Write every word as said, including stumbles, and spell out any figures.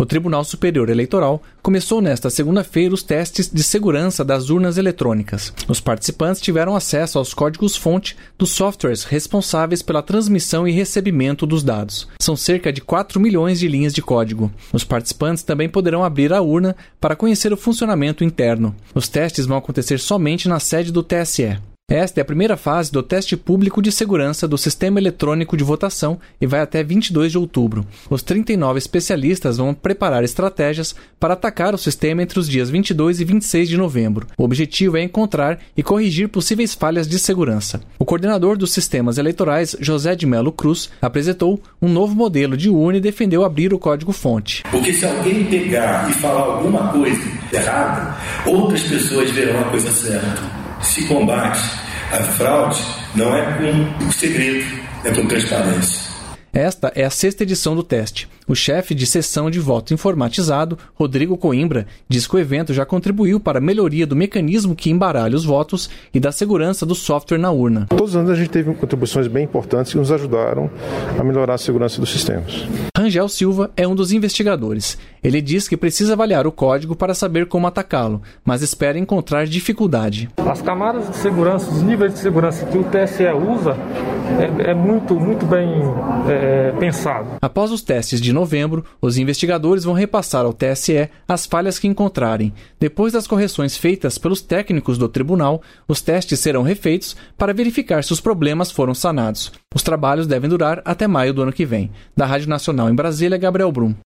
O Tribunal Superior Eleitoral começou nesta segunda-feira os testes de segurança das urnas eletrônicas. Os participantes tiveram acesso aos códigos-fonte dos softwares responsáveis pela transmissão e recebimento dos dados. São cerca de quatro milhões de linhas de código. Os participantes também poderão abrir a urna para conhecer o funcionamento interno. Os testes vão acontecer somente na sede do T S E. Esta é a primeira fase do teste público de segurança do Sistema Eletrônico de Votação e vai até vinte e dois de outubro. Os trinta e nove especialistas vão preparar estratégias para atacar o sistema entre os dias vinte e dois e vinte e seis de novembro. O objetivo é encontrar e corrigir possíveis falhas de segurança. O coordenador dos sistemas eleitorais, José de Melo Cruz, apresentou um novo modelo de urna e defendeu abrir o código-fonte. Porque se alguém pegar e falar alguma coisa errada, outras pessoas verão a coisa certa. Se combate a fraude, não é com segredo, é com transparência. Esta é a sexta edição do teste. O chefe de seção de voto informatizado, Rodrigo Coimbra, diz que o evento já contribuiu para a melhoria do mecanismo que embaralha os votos e da segurança do software na urna. Todos os anos a gente teve contribuições bem importantes que nos ajudaram a melhorar a segurança dos sistemas. Rangel Silva é um dos investigadores. Ele diz que precisa avaliar o código para saber como atacá-lo, mas espera encontrar dificuldade. As camadas de segurança, os níveis de segurança que o T S E usa é, é muito, muito bem é, pensado. Após os testes de novembro, os investigadores vão repassar ao T S E as falhas que encontrarem. Depois das correções feitas pelos técnicos do tribunal, os testes serão refeitos para verificar se os problemas foram sanados. Os trabalhos devem durar até maio do ano que vem. Da Rádio Nacional em Brasília, Gabriel Brum.